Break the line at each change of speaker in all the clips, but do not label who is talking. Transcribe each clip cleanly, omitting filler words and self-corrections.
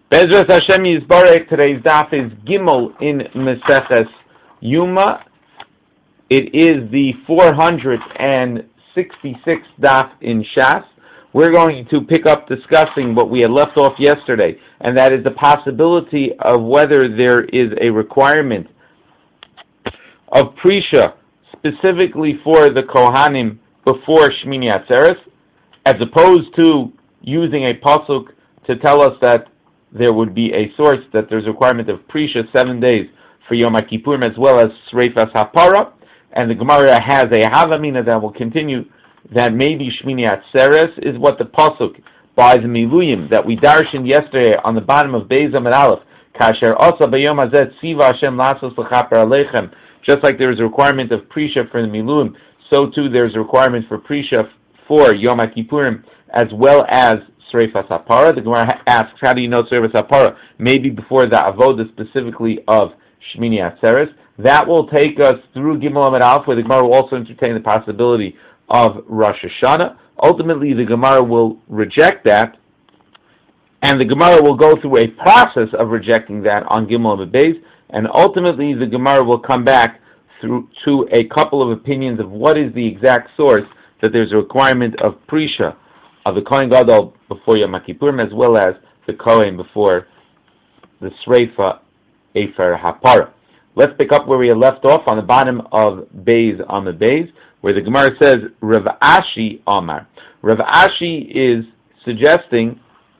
Bezras Hashem Yisbarek, today's daf is Gimel in Meseches Yuma. It is the 466th daf in Shas. We're going to pick up discussing what we had left off yesterday, and that is the possibility of whether there is a requirement of Prisha specifically for the Kohanim before Shmini Atzeres, as opposed to using a pasuk to tell us that there would be a source that there's a requirement of Prisha 7 days for Yom Kippurim as well as Sreifas HaPara, and the Gemara has a Havamina that will continue that maybe Shmini Atzeres is what the pasuk by the Miluyim that we darshaned yesterday on the bottom of Beis Amud Aleph, Kasher Asa B'Yom Hazeh Tziva Hashem Lasos L'Chaper Aleichem. Just like there is a requirement of Prisha for the Miluyim, so too there is a requirement for Prisha for Yom Kippurim as well as Sreifas HaPara. The Gemara asks, how do you know Sreifas HaPara? Maybe before the Avodah specifically of Shmini Atzeres. That will take us through Gimel Amud Aleph, where the Gemara will also entertain the possibility of Rosh Hashanah. Ultimately, the Gemara will reject that, and the Gemara will go through a process of rejecting that on Gimel Amud Beis, and ultimately the Gemara will come back through to a couple of opinions of what is the exact source that there's a requirement of Prisha of the Kohen Gadol before Yom Kippurim as well as the Kohen before the Sreifa Efer HaPara. Let's pick up where we had left off on the bottom of Beis Amud Beis, where the Gemara says, Rav Ashi Amar. Rav Ashi is suggesting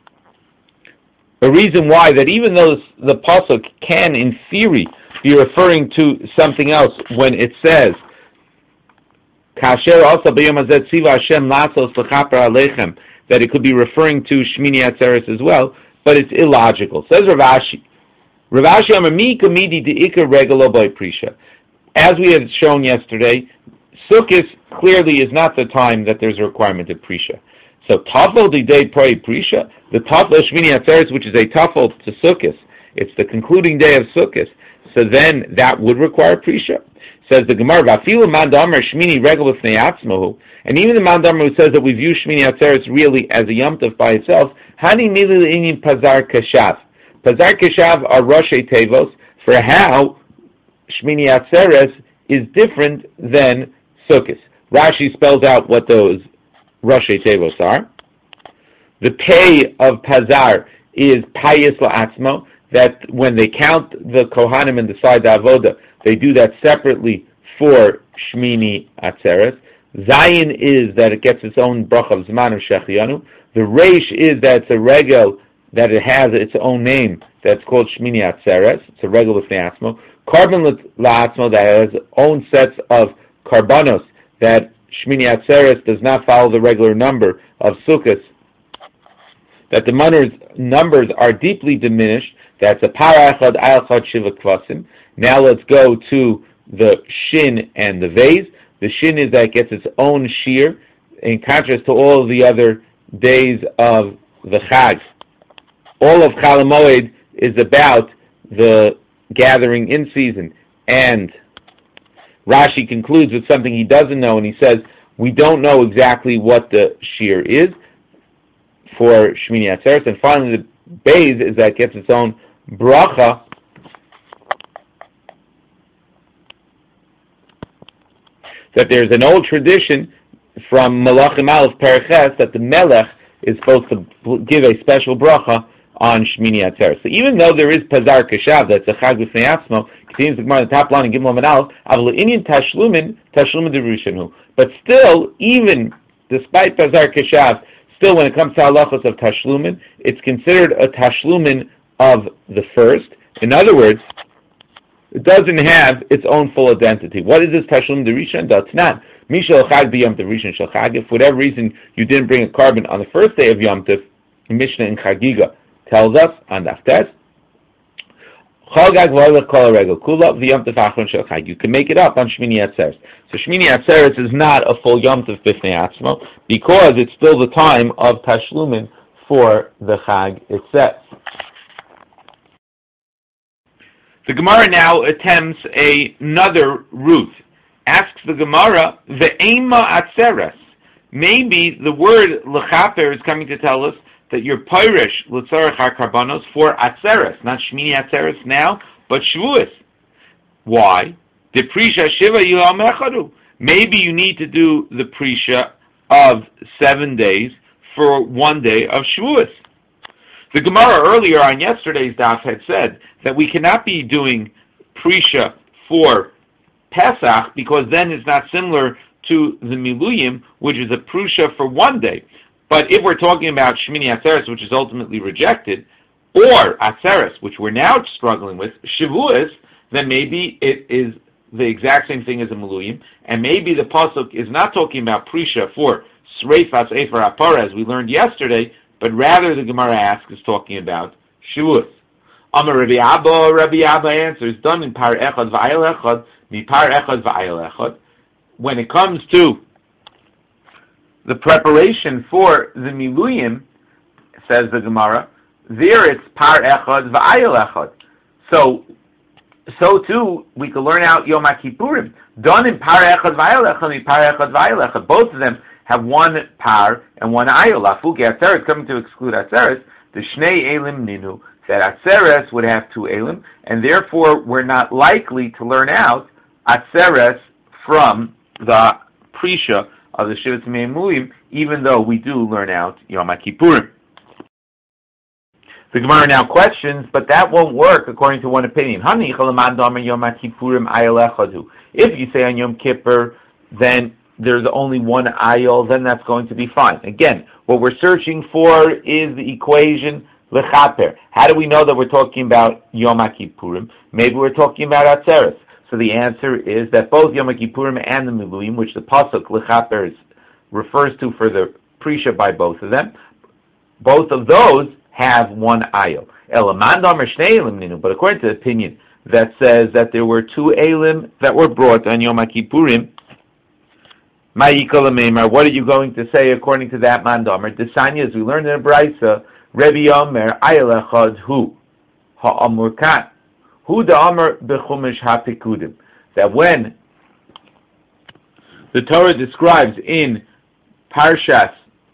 a reason why that even though the pasuk can, in theory, be referring to something else when it says, Kasher also b'yom hazeh tziva Hashem lasos l'chaper aleichem, that it could be referring to Shmini Atzeres as well, but it's illogical. Says Rav Ashi. Rav Ashi Amar mi kamidi de'ikar regalo by Prisha. As we had shown yesterday, Sukkot clearly is not the time that there's a requirement of Prisha. So Tafel Didei Proi Prisha, the Tafel Shmini Atzeres, which is a Tafel to Sukkot, it's the concluding day of Sukkot, so then that would require Prisha. Says the Gemara, Vafilu Mandamar Shmini Regel B'fnei Atzmahu, and even the Mandamar who says that we view Shmini Atzeres really as a Yom Tov by itself, Hani Mili L'Inyin Pazar Kashav. Pazar Kashav are Roshei Tevos for how Shmini Atzeres is different than Sukkot. Rashi spells out what those Roshei Tevos are. The pay of Pazar is Payis La'atzmo, that when they count the Kohanim and decide the Avodah, they do that separately for Shmini Atzeres. Zayin is that it gets its own bracha of Zman of Shechianu. The Reish is that it's a regel, that it has its own name, that's called Shmini Atzeres. It's a regel with Ne'atzmo. Carbon La'atzmo, that has its own sets of Karbanos, that Shmini Atzeres does not follow the regular number of Sukkot, that the numbers are deeply diminished. That's a para echad ayal chad shiva kvasim. Now let's go to the shin and the vase. The shin is that it gets its own shear, in contrast to all the other days of the Chag. All of Chol Hamoed is about the gathering in season, and Rashi concludes with something he doesn't know, and he says, we don't know exactly what the shear is for Shmini Atzeres. And finally, the Beis is that it gets its own bracha that there's an old tradition from Malachim Aleph Periches that the Melech is supposed to give a special bracha on Shmini Atzeres. So even though there is Pazar Kashav, that's a Chag B'fnei Atzmo, continues the Gemara on the top line in Gimel Amud Aleph, Avol Inyan Tashlumin Derushanhu. But still, even despite Pazar Kashav, still when it comes to halachos of Tashlumin, it's considered a Tashlumin of the first. In other words, it doesn't have its own full identity. What is this Tashlumin Derushan? That's not. Mishal Chag B'Yom Derushan Shal Chag. If for whatever reason you didn't bring a carbon on the first day of Yom Tov, Mishnah in Chagiga tells us on Daftes, you can make it up on Shmini Atzeres. So Shmini Atzeres is not a full Yom Tov B'fnei Atzmo because it's still the time of Tashlumin for the Chag itself. The Gemara now attempts another route. Asks the Gemara, Ve'ema Atzeres. Maybe the word L'chaper is coming to tell us that you're Pirish L'tzarech HaKarbanos for Atzeres, not Shmini Atzeres now, but Shavuos. Why? The Prisha Shiva Yom Echadu. Maybe you need to do the Prisha of 7 days for 1 day of Shavuos. The Gemara earlier on yesterday's daf had said that we cannot be doing Prisha for Pesach because then it's not similar to the Miluyim, which is a Prisha for 1 day. But if we're talking about Shmini Atzeres, which is ultimately rejected, or Atzeres, which we're now struggling with, Shavuos, then maybe it is the exact same thing as a Miluyim, and maybe the Pasuk is not talking about Prisha for Sreifas Efer Apara, as we learned yesterday, but rather the Gemara asks is talking about Shavuos. Amar Rabbi Abba answers, done in Par Echad V'ayel Echad, Mi Par Echad V'ayel Echad. When it comes to the preparation for the Miluyim, says the Gemara, there it's Par Echad V'ayel Echad. So too, we can learn out Yom HaKippurim. Done in Par Echad V'ayel Echad, Mi Par Echad V'ayel Echad. Both of them have one par and one ayol. Lafuki Atzeres, coming to exclude Atzeres, the Shnei Elim Ninu, that Atzeres would have 2 Elim, and therefore we're not likely to learn out Atzeres from the Prisha of the Shivat Me'emuim, even though we do learn out Yom HaKippurim. The Gemara now questions, but that won't work according to one opinion. If you say on Yom Kippur, then there's only one ayol, then that's going to be fine. Again, what we're searching for is the equation lechaper. How do we know that we're talking about Yom HaKippurim? Maybe we're talking about Atzeres. So the answer is that both Yom HaKippurim and the Miluyim, which the pasuk lechaper refers to for the Prisha by both of them, both of those have one ayol. But according to the opinion that says that there were 2 elim that were brought on Yom HaKippurim, what are you going to say according to that mandomer? Desanya, as we learned in the Brisa, Rebbe Yomer ayel echad hu ha'amur kan hu da'amur b'chumash ha'pikudim. That when the Torah describes in Parshas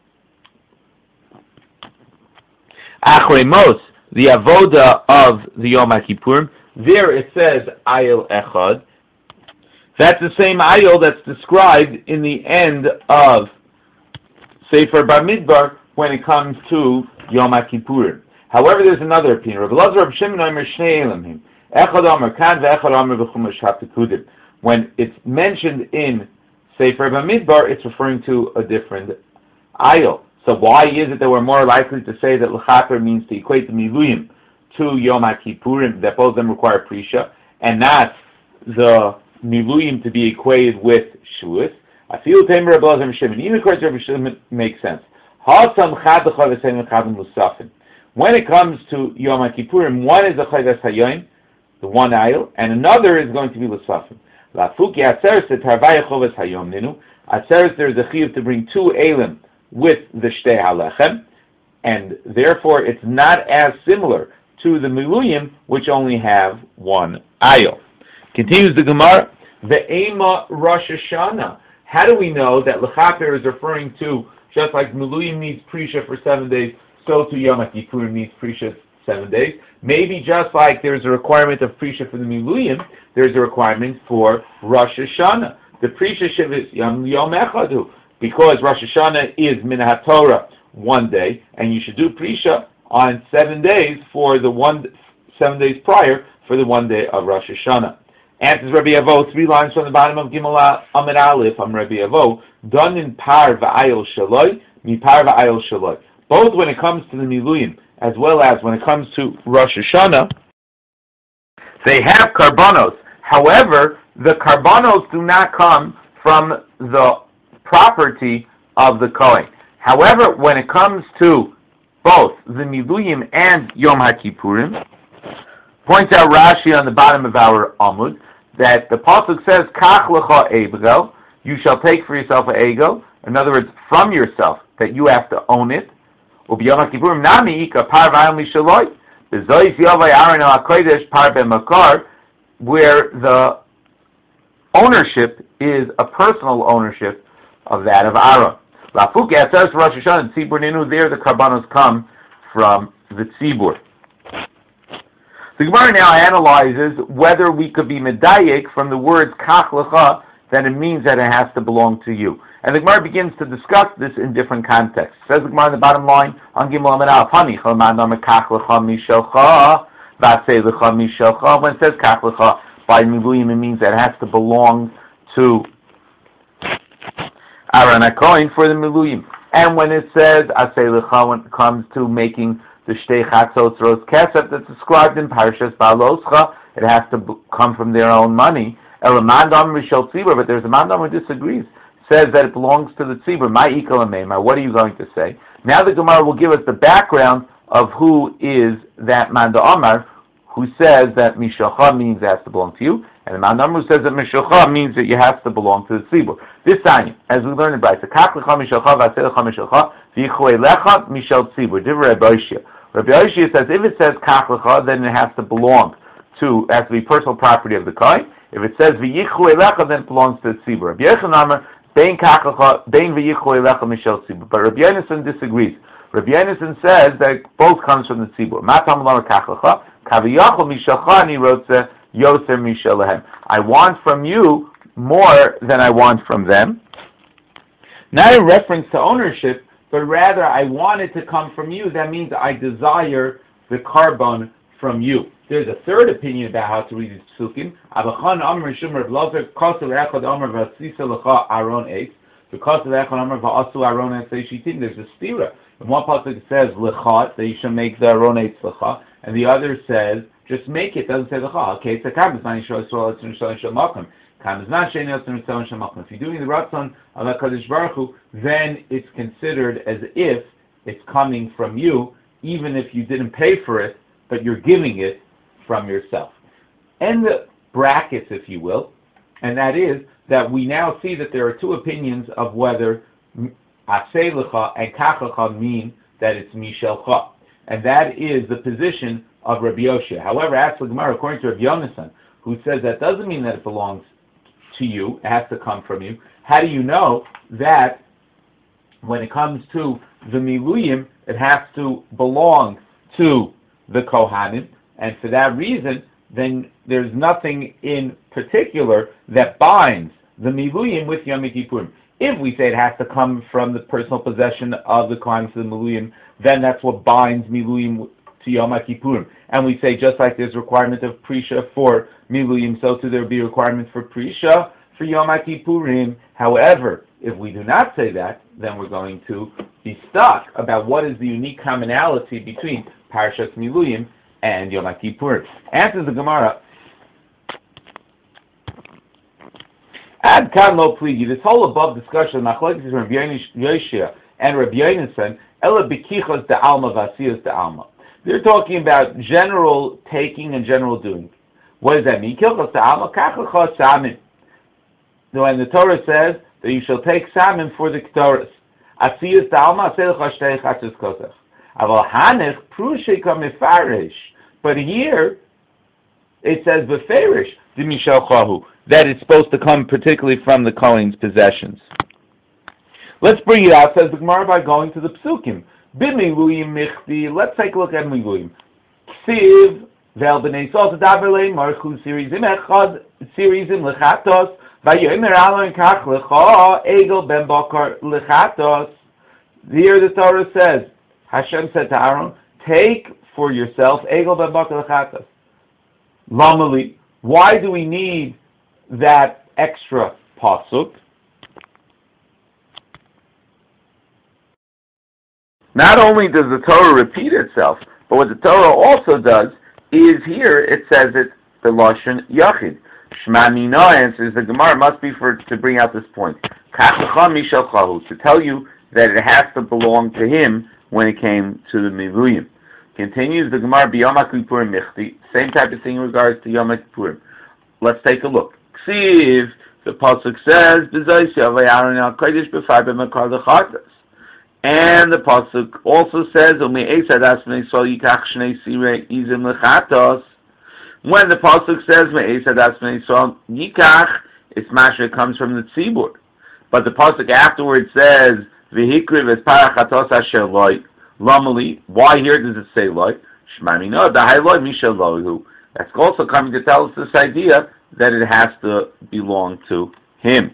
Achrei Mos the avoda of the Yom HaKippurim, there it says ayel echad. That's the same ayol that's described in the end of Sefer Bamidbar when it comes to Yom HaKippurim. However, there's another opinion. Rabbi Elazar Reb Shimon Omer Shnei Elimim. Echad Omer Kan ve'echad Omer b'chumash ha'pikudim. When it's mentioned in Sefer Bamidbar, it's referring to a different ayol. So why is it that we're more likely to say that L'chaper means to equate the Miluyim to Yom HaKippurim, that both of them require Prisha, and not the Miluyim to be equated with Shavuos? I feel Tamer Rabbi Elazar Shimon. Even according to Rabbi Shimon, makes sense. When it comes to Yom HaKippurim, one is a Chayvas Hayoim, the one ayil, and another is going to be L'safim. Lafuki Atzeres Tarvaya Chovas Hayom Ninu. Atzeres, there is a chiyuv to bring 2 elim with the Shtei Halechem, and therefore it's not as similar to the Miluyim, which only have one ayil. Continues the Gemara, Ve'ema Rosh Hashanah. How do we know that L'chaper is referring to, just like Miluyim needs Prisha for 7 days, so to Yom HaKippurim needs Prisha 7 days? Maybe just like there's a requirement of Prisha for the Miluyim, there's a requirement for Rosh Hashanah. The Prisha Shiva is Yom Echadu, because Rosh Hashanah is Min HaTorah 1 day, and you should do Prisha on 7 days for the 7 days prior for the 1 day of Rosh Hashanah. Answers Rabbi Avo, 3 lines from the bottom of Gimel Amid Aleph. I'm Rabbi Avo. Done in Par v'ayil shaloi, mi Par v'ayil shaloi. Both when it comes to the Miluyim, as well as when it comes to Rosh Hashanah, they have karbanos. However, the karbanos do not come from the property of the Kohen. However, when it comes to both the Miluyim and Yom HaKippurim, points out Rashi on the bottom of our Amud, that the pasuk says, Kach lecha ego, you shall take for yourself an ego, in other words, from yourself, that you have to own it. Ubiyom HaKippurim nami ika par v'ayim lishaloi, b'zois yavai Aaron HaKodesh par b'makar, where the ownership is a personal ownership of that of Aaron. Lafuki Atzeres Rosh Hashanah and Tzibur Ninu, there the Karbanos come from the Tzibur. The Gemara now analyzes whether we could be medayik from the words kach lecha, that it means that it has to belong to you. And the Gemara begins to discuss this in different contexts. Says the Gemara in the bottom line, on Gimel Amid Aleph, Hani Chalman Amar kach lecha mishelcha, v'asei lecha mishelcha. When it says kach lecha by miluyim, it means that it has to belong to Aaron HaKohen for the miluyim. And when it says asei lecha, when it comes to making the Shtei Chatzot Ros Kesef that's described in Parashas Baaloscha, it has to come from their own money. Elamandam Rishel Tzibur, but there's a mandam who disagrees, says that it belongs to the Tzibur. My Ikal Ameimar, what are you going to say? Now the Gemara will give us the background of who is that Manda Amar, who says that Mishalcha means it has to belong to you, and the Manda Amar who says that Mishalcha means that you have to belong to the Tzibur. This time, as we learned in Brayta, Kach Lecha Mishalcha V'asei Lecha Mishalcha V'yichulei Lecha Mishal Tzibur. Divrei Rabbi Yoshia. Rabbi Yoshia says if it says Kach Lecha, then it has to belong to, has to be personal property of the Kohen. If it says V'yichulei Lecha, then it belongs to the Tzibur. Rabbi Yochanan Amar Bein Kach Lecha Bein V'yichulei Lecha Mishal Tzibur. But Rabbi Yonason disagrees. Rabbi Yonason says that both comes from the Tzibur. Matam Lama Kach Lecha Kaviyachol Mishalchani Rotze Yoser Mishalahem. I want from you more than I want from them. Not in reference to ownership, but rather I want it to come from you. That means I desire the carbon from you. There's a third opinion about how to read these psukim. Abachan Amr Shumar Blazer Kosev Echad Amr Vasisa Lecha Aron Eitz. The Kosev Echad Amr Vasu Aron Eitz Shitin. There's a stira. In one pasuk it says Lecha, that you should make the Aron Eitz Lecha, and the other says just make it. It doesn't say Lecha. Okay, it's a Kabbos Nani Shol Yisrael Etzim Shol Yisrael Makom. If you're doing the Ratzon of HaKadosh Baruch Hu, then it's considered as if it's coming from you, even if you didn't pay for it, but you're giving it from yourself. And the brackets, if you will, and that is that we now see that there are two opinions of whether Asei Lecha and Kach Lecha mean that it's Mishelcha. And that is the position of Rabbi Yoshia. However, as for Gemara, according to Rabbi Yonason, who says that doesn't mean that it belongs to you, it has to come from you. How do you know that when it comes to the miluyim, it has to belong to the Kohanim, and for that reason, then there's nothing in particular that binds the miluyim with Yom Kippurim. If we say it has to come from the personal possession of the Kohanim to the miluyim, then that's what binds miluyim to Yom Kippurim. And we say just like there's a requirement of Prisha for miluyim, so too there will be a requirement for Prisha for Yom Kippurim. However, if we do not say that, then we're going to be stuck about what is the unique commonality between Parshas Miluyim and Yom Kippurim. Answers the Gemara. Ad kan lo pligi. This whole above discussion, machlokes between Rabbi Yoshia and Rabbi Yonason, ela bekichos de alma vasiyos de alma. They're talking about general taking and general doing. What does that mean? Kilchos de alma kachachos samin. When the Torah says that you shall take salmon for the Ketores. Asiyas de alma aselecha shtei chatzos kosach. Aval hanech prushika mefarish. But here it says beferish the mishal chahu, that it's supposed to come particularly from the Kohen's possessions. Let's bring it out, says the Gemara, by going to the psukim. B'miluyim michti. Let's take a look at miluyim. Ksiv vel b'nei sol tadaber leim marchu sirizim echad sirizim lechatos vayomer alon kach lecha egel ben bakar lechatos. Here the Torah says, Hashem said to Aaron, take for yourself egel ben bakar lechatos. Lamali. Why do we need that extra pasuk? Not only does the Torah repeat itself, but what the Torah also does is here it says it the lashon yachid. Shema mina, answers the Gemara, must be to bring out this point. Kach mishal chahu, to tell you that it has to belong to him when it came to the miluyim. Continues the Gemara b'Yom Kippurim michti, same type of thing in regards to Yom Kippurim. Let's take a look. Ksiv, the pasuk says, b'zayis yavei Aaron al kodesh b'far b'makar lechatas. And the pasuk also says, when the pasuk says, it's masha, comes from the tzibur. But the pasuk afterwards says V'hikriv es parachatos asher loy lamali. Why here does it say loy? Shmami no, the high loy misha loyhu. That's also coming to tell us this idea that it has to belong to him.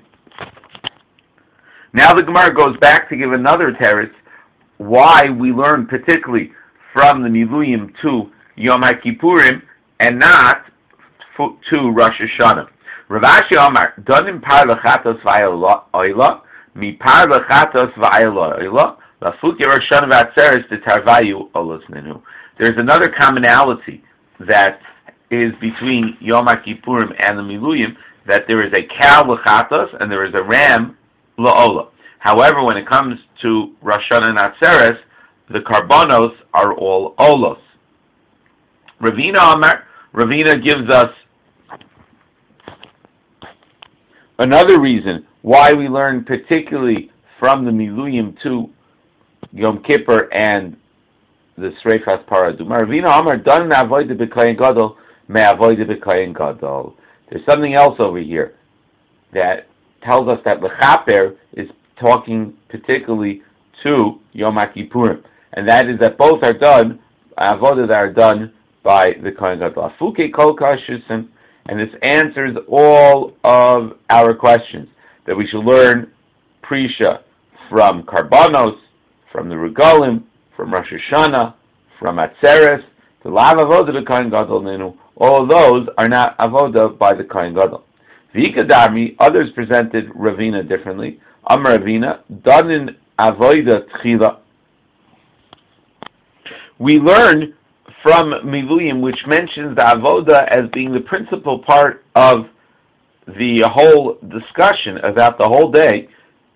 Now the Gemara goes back to give another teretz why we learn particularly from the Miluyim to Yom HaKippurim and not to Rosh Hashanah. Rav Ashi Amar, Donim par lechatos v'ayla, mi par lechatos v'ayla, lafuki Rosh Hashanah v'atzeres t'tarvayu olos nenu. There's another commonality that is between Yom HaKippurim and the Miluyim, that there is a cow lechatos and there is a ram la'ola. However, when it comes to Rosh Hashanah and Atzeres, the karbonos are all olos. Ravina Amar, Ravina gives us another reason why we learn particularly from the Miluyim to Yom Kippur and the Sreifas Paradum. Ravina Amar, Dan avoida b'kayin gadol, me avoida b'kayin gadol. There's something else over here that tells us that lechaper is talking particularly to Yom HaKippurim, and that is that both are done, avodah that are done by the Kohen Gadol. Afuke kol kashusim, and this answers all of our questions, that we should learn Prisha from Karbanos, from the Regalim, from Rosh Hashanah, from Atzeres, the Lav Avodah the Kohen Gadol Nenu. All of those are not avodah by the Kohen Gadol. V'ikadarmi, others presented Ravina differently. Amar Ravina, Danin Avoida Tchila. We learn from Miluyim, which mentions the avoda as being the principal part of the whole discussion about the whole day,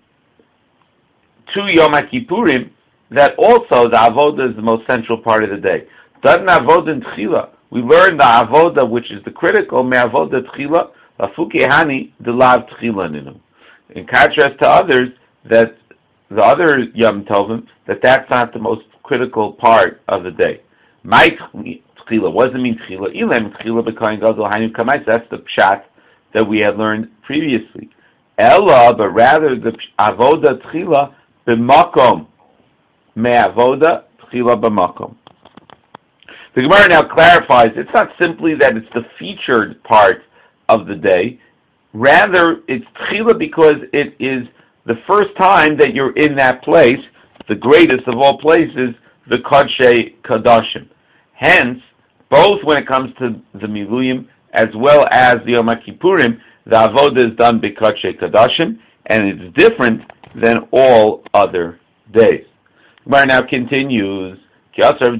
to Yom HaKippurim, that also the avoda is the most central part of the day. Danin Avoda Tchila. We learn the avoda, which is the critical, me avoda Tchila, lafuke hani de lav Tchila ninu. In contrast to others, that the other Yom Tovim, that's not the most critical part of the day. My Tchila, what does it mean Tchila? Ilem Tchila b'kayin gadol hainu kamais. That's the pshat that we had learned previously. Ella, but rather the avoda Tchila b'makom, me avoda Tchila b'makom. The Gemara now clarifies it's not simply that it's the featured part of the day. Rather, it's tchila because it is the first time that you're in that place, the greatest of all places, the Kodshei Kadashim. Hence, both when it comes to the Miluyim as well as the Yom HaKippurim, the Avodah is done by Kodshei Kadashim, and it's different than all other days. Gemara now continues. That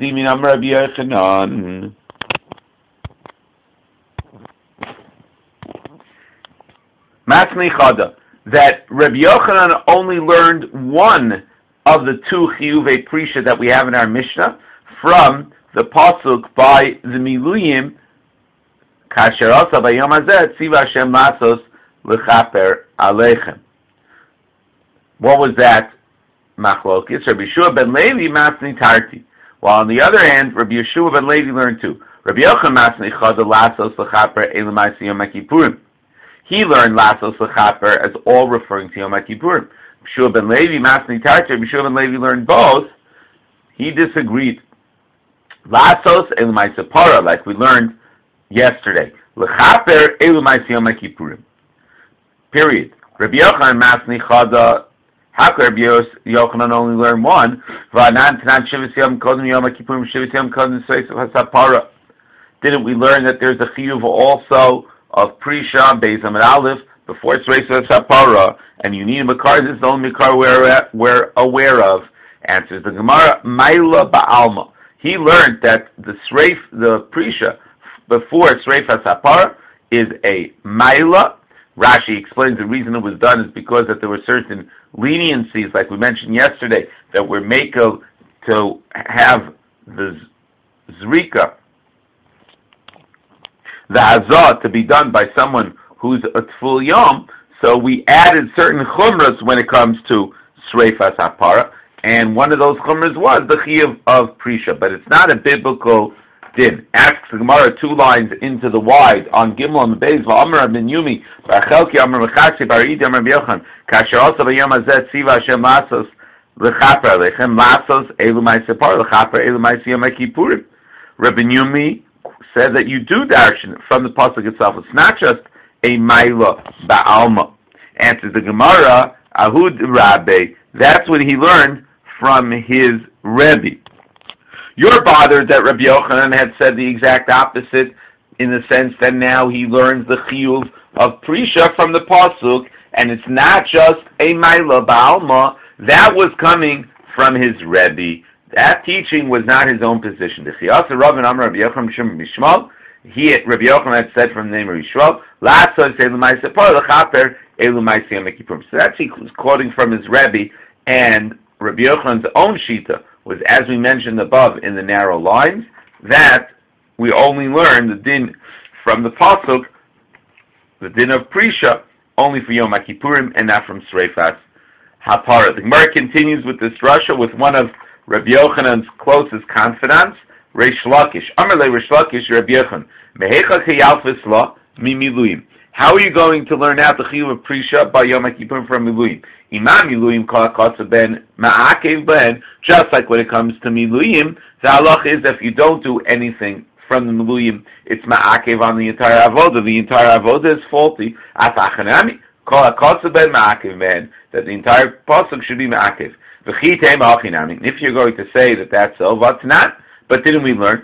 Rabbi Yochanan only learned one of the two chiyuvei prisha that we have in our Mishnah from the pasuk by the Miluyim, Kasher asa bayom hazeh tziva Hashem lasos lechaper aleichem. What was that machlokis? Rabbi Yeshua ben Levi masni tarti. While on the other hand, Rabbi Yeshua ben Levi learned too. Rabbi Yochanan masni chada lasos lechaper elamai Yom HaKippurim. He learned Lasos L'chaper as all referring to Yom HaKippurim. Yeshua ben Levi, Masni Tarcher, Yeshua ben Levi learned both. He disagreed. Lasos Elumai Separa, like we learned yesterday. L'chaper Elumai Yom HaKippurim. Period. Rabbi Yochanan Masni Chada. How could Rabbi Yochanan only learn one? V'anan Tanan Shivas Yom Kodem Yom HaKippurim Shivas Yom Kodem Seis HaSapara. Didn't we learn that there's a chiyuv also of Prisha, Beis Amid Aleph, before it's Reis Sapara, and you need a Makar? This is the only Makar we're aware of. Answers the Gemara, Maila Ba'alma. He learned that the Prisha, before Sreif HaSapara, is a Maila. Rashi explains the reason it was done is because that there were certain leniencies, like we mentioned yesterday, that were mako to have the Zrika, the hazah, to be done by someone who's a tful yom. So we added certain chumras when it comes to sreifas hapara, and one of those chumras was the chiyuv of prisha, but it's not a biblical din. Asks the Gemara 2 lines into the wide on Gimel and Beis v'Amar ben Yumi v'Achelki Amar v'Chashi v'Aridi Amar b'Yochan kasher also v'yom hazeh tziva Hashem lasos L'chaper alechem lasos elu ma'aseh parah l'chaper elu ma'aseh Yom Kippurim. Rabbi Yumi said that you do darshan from the pasuk itself. It's not just a Maila Ba'alma. Answers the Gemara, Ahud Rabbe, that's what he learned from his Rebbe. You're bothered that Rabbi Yochanan had said the exact opposite, in the sense that now he learns the chiyuv of Prisha from the pasuk, and it's not just a Maila Ba'alma. That was coming from his Rebbe. That teaching was not his own position. He, Rabbi Yochanan had said from the name of Yishmael, so that's he was quoting from his Rebbe, and Rabbi Yochanan's own shita was, as we mentioned above in the narrow lines, that we only learn the din from the pasuk, the din of Prisha, only for Yom Kippurim and not from Sreifas Hapara. The Gemara continues with this drasha with one of Rabbi Yochanan's closest confidants, Reish Lakish. Amarle Reish Lakish, Rabbi Yochanan, Mehecha keyalfis la mi miluim. How are you going to learn out the chiyuv of Prisha by Yom Kippurim from miluim? Imam miluim kol hakotza ben ma'akev ben. Just like when it comes to miluim, the halach is that if you don't do anything from the miluim, it's ma'akev on the entire avoda. The entire avoda is faulty. Afachanami kol hakotza ben ma'akev ben. That the entire pasuk should be ma'akev. If you're going to say that that's so, what's not? But didn't we learn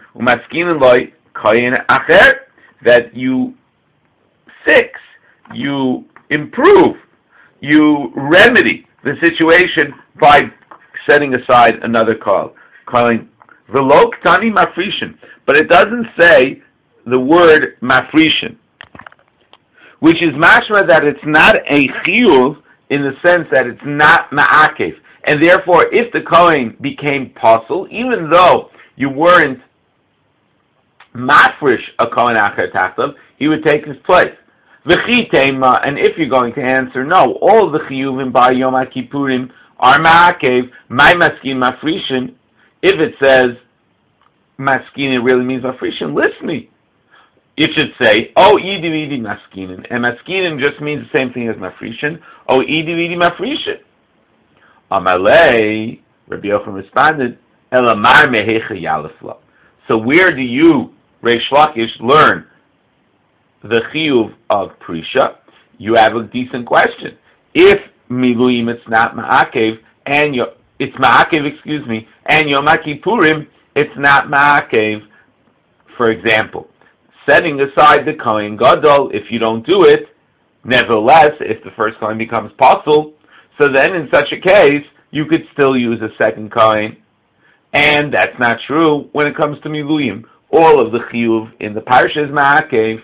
that you fix, you improve, you remedy the situation by setting aside another call, calling v'lo ktani mafrishin, but it doesn't say the word mafrishin, which is mashma that it's not a chiyuv in the sense that it's not ma'akev. And therefore, if the Kohen became pasul, even though you weren't mafrish a Kohen acher tachtav, he would take his place. V'chitema, and if you're going to answer no, all the chiyuvim by Yom Kippurim are ma'akev, my maskin mafrishin. If it says maskin, it really means mafrishin. Listen me. It should say, oh, idi maskinin, and maskinin just means the same thing as mafrishin. Oh, idi mafrishin. Amalei, Rabbi Yochanan responded, Elamar mehecha yalefla. So where do you, Reish Lakish, learn the chiyuv of Prisha? You have a decent question. If miluim it's not ma'akev, and it's ma'akev, and Yom Kippurim it's not ma'akev. For example, setting aside the Kohen Gadol, if you don't do it, nevertheless, if the first Kohen becomes pasul, so then in such a case, you could still use a second Kohen. And that's not true when it comes to Miluim. All of the chiyuv in the parsha is ma'akev.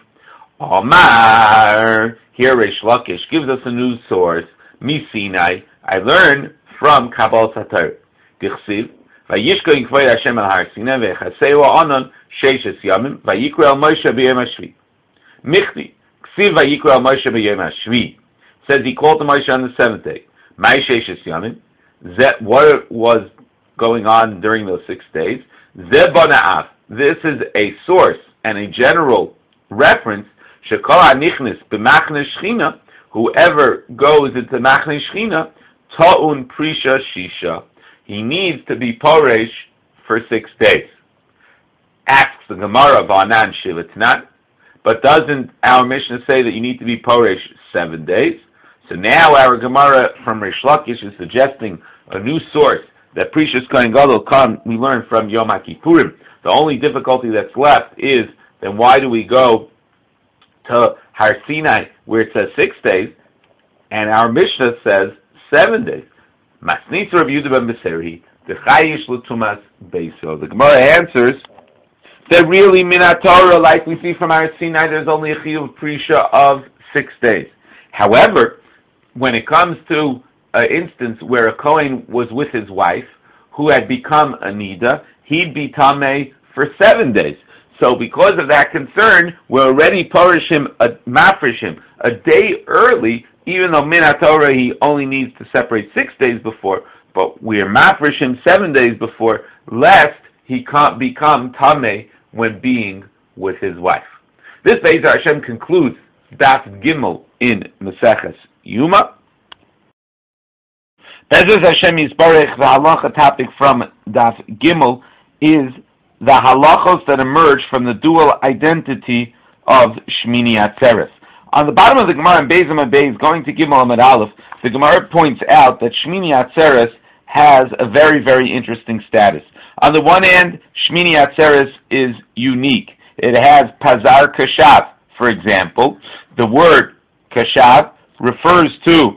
Omar, here Reish Lakish gives us a new source. Mi Sinai, I learned from Kabbalah Satar. Dichsiv, Vayishko yinkvoy Hashem al har Sinai, v'echaseu ha'onon sheishes yamim, vayikru el Moshe b'yom hashvi. Michti, ksiv vayikru el Moshe b'yom hashvi. Says he called to Moshe on the seventh day. My sheishes yamim, what was going on during those 6 days? Zebona'af. This is a source and a general reference. Shekol hanichnis b'machne shchina. Whoever goes into machne shchina, ta'un prisha shisha. He needs to be poresh for 6 days. Asks the Gemara V'anan shivatnat, but doesn't our Mishnah say that you need to be poresh 7 days? So now our Gemara from Reish Lakish is suggesting a new source that Prishas Kohen Gadol come. We learn from Yom Kippurim. The only difficulty that's left is then why do we go to Har Sinai where it says 6 days, and our Mishnah says 7 days? Masnitz Rav Yehuda ben Beserhi, the Chayish L'Tumas Beiso. The Gemara answers that really Minat Torah, like we see from Har Sinai, there's only a chiyuv Prisha of 6 days. However, when it comes to an instance where a Kohen was with his wife, who had become a Nida, he'd be Tameh for 7 days. So because of that concern, we're already mafresh him a day early, even though Minat Torah he only needs to separate 6 days before, but we're mafresh him 7 days before, lest he can't become Tameh when being with his wife. This Be'ezer Hashem concludes Daf Gimel in Maseches Yuma. Bezos Hashem Yisbarech, the halacha topic from Daf Gimel is the halachos that emerge from the dual identity of Shmini Atzeres. On the bottom of the Gemara in Beis Amud Beis, going to Gimel Amud Aleph, the Gemara points out that Shmini Atzeres has a very, very interesting status. On the one hand, Shmini Atzeres is unique. It has Pazar Kashav, for example. The word Kashav refers to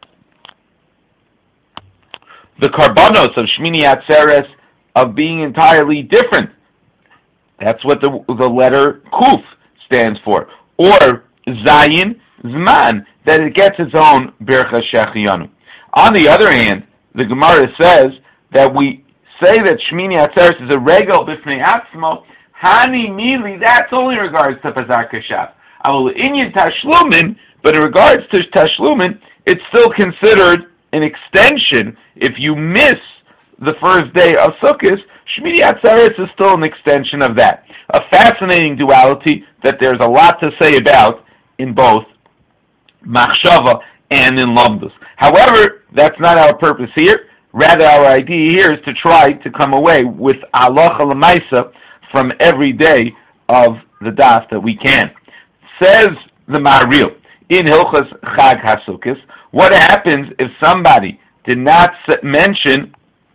the karbanos of Shmini Atzeres of being entirely different. That's what the letter Kuf stands for. Or Zayin Zman, that it gets its own Bircha Shechianu. On the other hand, the Gemara says that we say that Shmini Atzeres is a regal b'fnei atzmo, Hani Mili, that's only in regards to Pazar Kashav. Avol inyan Tashlumin, but in regards to Tashlumin, it's still considered an extension. If you miss the first day of Sukkot, Shmini Atzeres is still an extension of that. A fascinating duality that there's a lot to say about in both Machshava and in Lamdus. However, that's not our purpose here. Rather, our idea here is to try to come away with halacha l'maisa from every day of the daf that we can. Says the Maharil in Hilchos Chag HaSukkos, what happens if somebody did not mention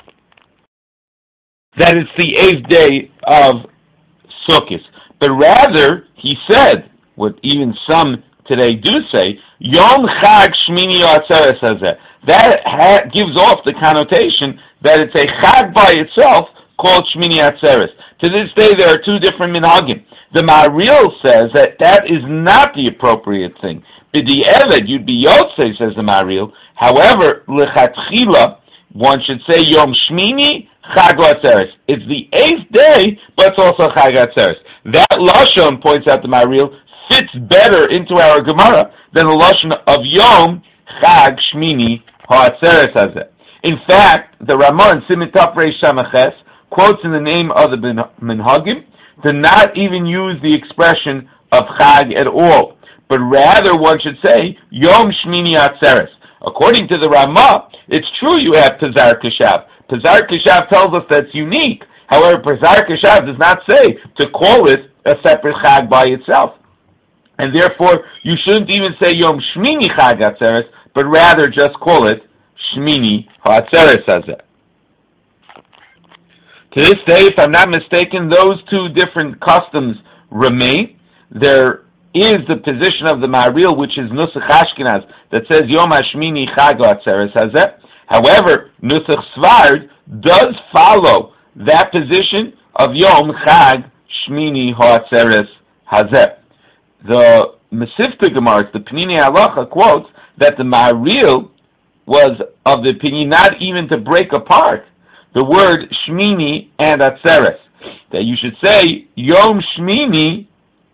that it's the 8th day of Sukkot, but rather he said, what even some today do say, Yom Chag Shmini Atzeres Hazeh. That gives off the connotation that it's a Chag by itself called Shmini Atzeres. To this day, there are two different minhagim. The Maharil says that that is not the appropriate thing. B'di Eved, you'd be Yotzei, says the Maharil. However, L'chatchila, one should say Yom Shmini Chag Atzeres. It's the 8th day, but it's also Chag Atzeres. That Lashon, points out the Maharil, fits better into our Gemara than the Lashon of Yom Chag Shmini Ha'atzeres Hazeh. In fact, the Ramah in Siman Taf Reish Samaches quotes in the name of the Minhagim to not even use the expression of Chag at all, but rather one should say Yom Shmini Atzeres. According to the Ramah, it's true you have Pazar Kashav. Pazar Kashav tells us that's unique. However, Pazar Kashav does not say to call it a separate Chag by itself. And therefore, you shouldn't even say Yom Shmini Chag Atzeres, but rather just call it Shmini Ha'atzeres Hazeh. To this day, if I'm not mistaken, those two different customs remain. There is the position of the Maharil, which is Nusach Ashkenaz, that says Yom HaShmini Chag Atzeres Hazeh. However, Nusach Svard does follow that position of Yom Chag Shmini Ha'atzeres Hazeh. The Mesivta Gemara, the Pnini Halacha, quotes that the Maharil was of the opinion not even to break apart the word Shmini and Atzeres, that you should say Yom Shmini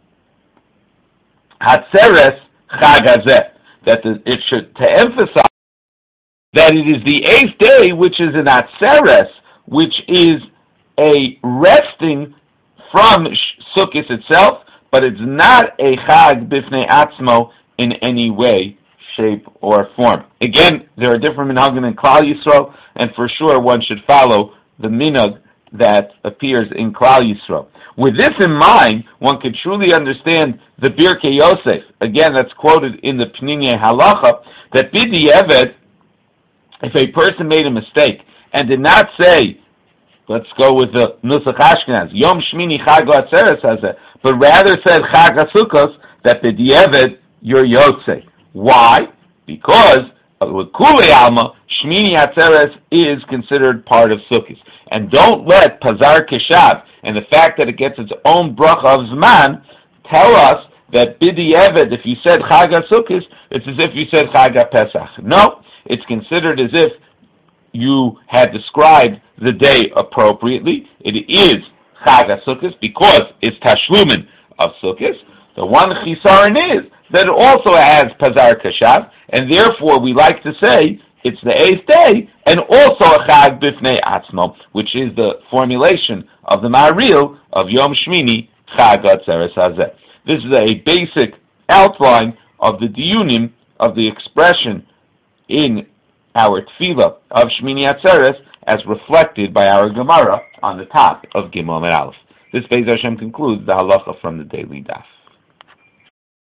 Atzeres Chag Hazeh, that it should to emphasize that it is the 8th day, which is an Atzeres, which is a resting from Sukkot itself, but it's not a Chag Bifnei Atzmo in any way, shape, or form. Again, there are different minhagim in Klal Yisrael, and for sure one should follow the minhag that appears in Klal Yisrael. With this in mind, one can truly understand the Birkei Yosef. Again, that's quoted in the Pnini Halacha, that B'di Eved, if a person made a mistake and did not say, let's go with the Nusach Ashkenaz, Yom Shmini Chag Atzeres Hazeh, but rather said Chag HaSukkos, that B'di Eved, you're Yotzei. Why? Because with Kulei Alma, Shmini Atzeres is considered part of Sukkot. And don't let Pazar Kashav and the fact that it gets its own bracha of Zman tell us that B'di Eved, if you said Chag HaSukkos, it's as if you said Chag HaPesach. No, it's considered as if you had described the day appropriately. It is Chag HaSukkos because it's Tashlumin of Sukkot. The one chisaron is that it also has Pazar Kashav, and therefore we like to say it's the 8th day, and also a Chag Bifnei Atzmo, which is the formulation of the Maharil of Yom Shmini Chag Atzeres Hazeh. This is a basic outline of the diyunim of the expression in our tefillah of Shmini Atzeres as reflected by our Gemara on the top of Gimel and Aleph. This Beis Hashem concludes the halacha from the daily daf.